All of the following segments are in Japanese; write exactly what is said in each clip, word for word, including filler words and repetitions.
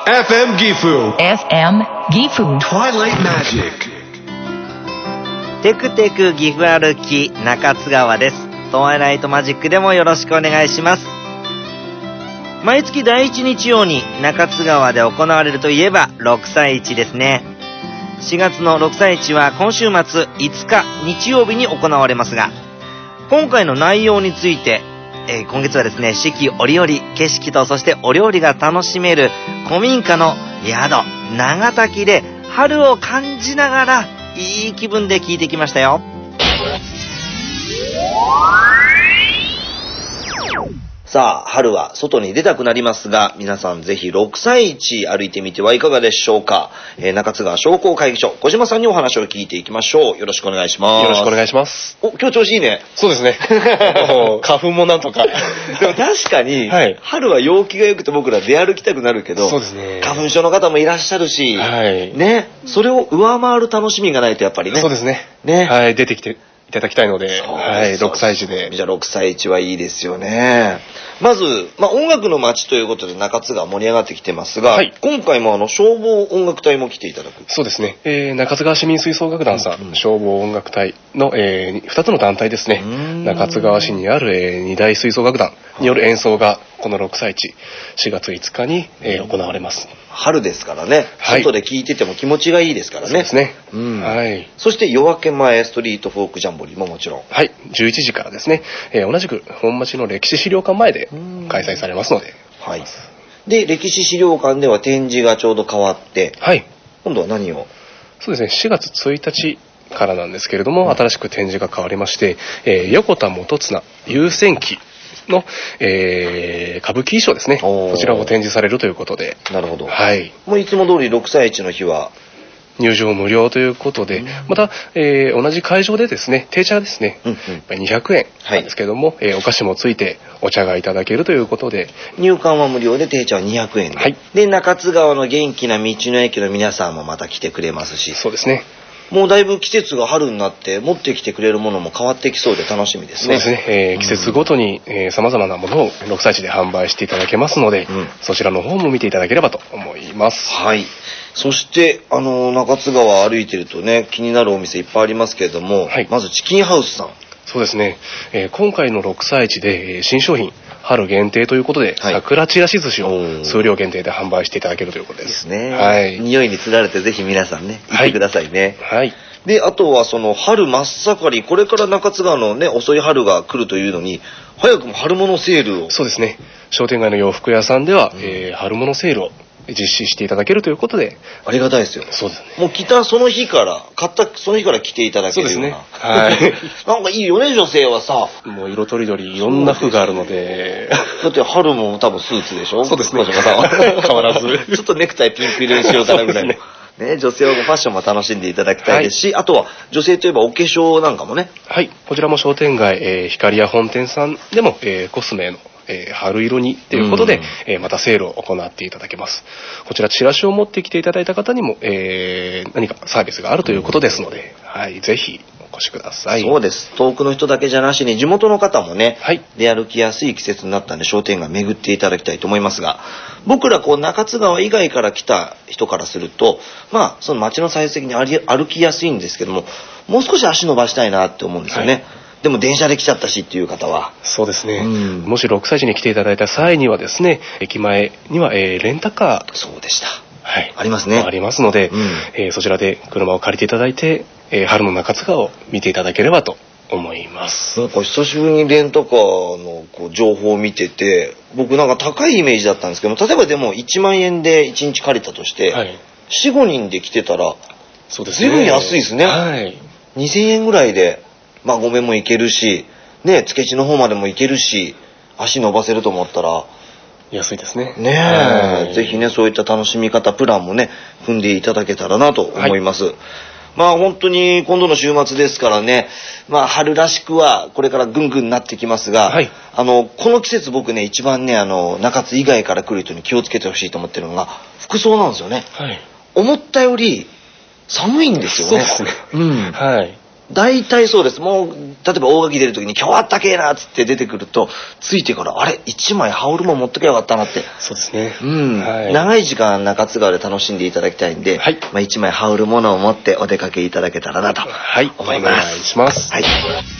エフエム Gifu エフエム Gifu Twilight Magic テクテク岐阜歩き中津川です。トワイライトマジックでもよろしくお願いします。毎月だいいち日曜に中津川で行われるといえばろくさい市ですね。しがつのろくさい市は今週末いつか日曜日に行われますが、今回の内容について、えー、今月はですね、四季折々景色とそしてお料理が楽しめる古民家の宿長滝で春を感じながらいい気分で聞いてきましたよ。さあ、春は外に出たくなりますが、皆さんぜひろくさい市歩いてみてはいかがでしょうか。えー、中津川商工会議所小島さんにお話を聞いていきましょう。よろしくお願いします。 よろしくお願いします。 お、今日調子いいね。 そうですね。花粉もなんとか。 でも確かに、はい、春は陽気が良くて僕ら出歩きたくなるけど、 そうですね。 花粉症の方もいらっしゃるし、 はい、 ね、それを上回る楽しみがないとやっぱりね。 そうですね。 ね、 はい、出てきていただきたいので、はい、ろくさい市で。 じゃあろくさい市はいいですよね。まず、まあ、音楽の街ということで中津川盛り上がってきてますが、はい、今回もあの消防音楽隊も来ていただく。 そうですね。えー、中津川市民吹奏楽団さん、うんうん、消防音楽隊の、えー、ふたつの団体ですね。中津川市にある、えー、に大吹奏楽団による演奏がこのろくさい市しがついつかに、えー、行われます。 春ですからね、はい、外で聴いてても気持ちがいいですからね。 そうですね、 うん、 はい。 そして夜明け前ストリートフォークジャンボリーももちろん、 はい、じゅういちじからですね、えー、同じく本町の歴史資料館前で開催されますので、 はい。で歴史資料館では展示がちょうど変わって、はい、今度は何を。 そうですね、しがつついたちからなんですけれども、うん、新しく展示が変わりまして、えー、横田元綱優先記の、えー、歌舞伎衣装ですね。こちらを展示されるということで。 なるほど。 はい。 もういつも通りろくさい市の日は入場無料ということで、うん、また、えー、同じ会場でですね、定茶ですね、うんうん、にひゃくえんなんですけども、はい、えー、お菓子もついてお茶がいただけるということで、 入館は無料で定茶はにひゃくえんで、はい、で中津川の元気な道の駅の皆さんもまた来てくれますし、 そうですね。 もうだいぶ季節が春になって持ってきてくれるものも変わってきそうで楽しみですね。 そうですね、えー、季節ごとに、えー、様々なものをろくさい市で販売していただけますので、うん、そちらの方も見ていただければと思います。 はい。そしてあの中津川歩いてるとね、気になるお店いっぱいありますけれども、はい、まずチキンハウスさん。 そうですね、えー、今回のろくさい市で、えー、新商品春限定ということで、はい、桜ちらし寿司を数量限定で販売していただけるということです。 ですね。はい。匂いにつられてぜひ皆さんね、行ってくださいね。 はい。はい、 で、あとはその春真っ盛り、これから中津川のね、遅い春が来るというのに、早くも春物セールを。 そうですね。商店街の洋服屋さんでは、うん、えー、春物セールを実施していただけるということで。 ありがたいですよ。 そうですね。 もう来たその日から、買ったその日から着ていただけるような。 そうですね。はい。 なんかいいよね、女性はさ。 もう色とりどりいろんな服があるので。 だって春も多分スーツでしょ。 そうですね。 変わらず。ちょっとネクタイピンク色にしようかなぐらいの。ね、女性はファッションも楽しんでいただきたいですし、はい、あとは女性といえばお化粧なんかもね。 はい、こちらも商店街、えー、光屋本店さんでも、えー、コスメの、えー、春色にということで、えー、またセールを行っていただけます。こちらチラシを持ってきていただいた方にも、えー、何かサービスがあるということですので、はい、ぜひお越しください。 そうです。遠くの人だけじゃなしに地元の方もね、はい、出歩きやすい季節になったんで商店街巡っていただきたいと思いますが、僕らこう中津川以外から来た人からすると、まあその街の最終的に歩きやすいんですけども、もう少し足伸ばしたいなって思うんですよね。はい、でも電車で来ちゃったしっていう方は。 そうですね。うん、もしろくさい市に来ていただいた際にはですね、駅前には、えー、レンタカー。 そうでした。 はい。 ありますね。 ありますので、うん、えー、そちらで車を借りていただいて、えー、春の中津川を見ていただければと思います。 なんか久しぶりにレンタカーのこう情報を見てて、僕なんか高いイメージだったんですけども、例えばでもいちまんえんでいちにち借りたとして、はい、よん、ごにんで来てたら、 そうですね。 随分安いですね。 はい。 にせんえんぐらいで、まあごめんも行けるし、ね、つけ地の方までも行けるし、足伸ばせると思ったら、 安いですね。 ねえ、はい、ぜひね、そういった楽しみ方、プランもね、踏んでいただけたらなと思います。はい、まあ本当に今度の週末ですからね、まあ春らしくはこれからぐんぐんなってきますが、はい、あの、この季節僕ね、一番ね、あの、中津以外から来る人に気をつけてほしいと思ってるのが、服装なんですよね。はい、思ったより寒いんですよね。 そうですね。うん。はい。 大体そうです。もう、例えば大垣出るときに今日あったけえなっつって出てくると、ついてから、あれ一枚羽織るもん持っときゃよかったなって。 そうですね。 うん。はい、長い時間中津川で楽しんでいただきたいんで、はい、まあ一枚羽織るものを持ってお出かけいただけたらなと思います。はい、お願いします。はい。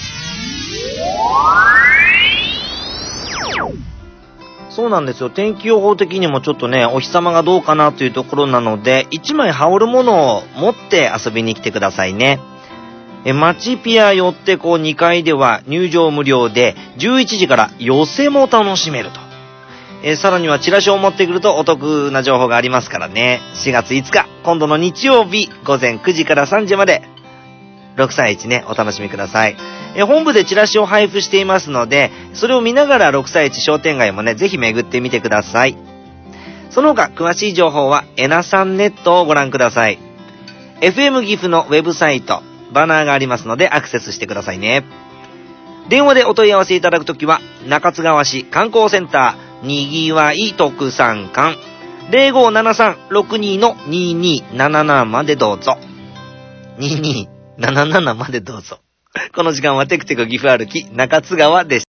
そうなんですよ。天気予報的にもちょっとね、お日様がどうかなというところなので、一枚羽織るものを持って遊びに来てくださいね。え、町ピア寄ってこうにかいでは入場無料でじゅういちじから寄せも楽しめると。え、さらにはチラシを持ってくるとお得な情報がありますからね。しがついつか、今度の日曜日ごぜんくじからさんじまでろくさんいちね、お楽しみください。え、本部でチラシを配布していますので、それを見ながらろくさんいち商店街もね、ぜひ巡ってみてください。その他、詳しい情報はエナさんネットをご覧ください。エフエム 岐阜のウェブサイト、バナーがありますのでアクセスしてくださいね。電話でお問い合わせいただくときは、中津川市観光センター、にぎわい特産館、ゼロごななさんろくにのにになななまでどうぞ。にになななまでどうぞ。この時間はテクテク岐阜歩き中津川でした。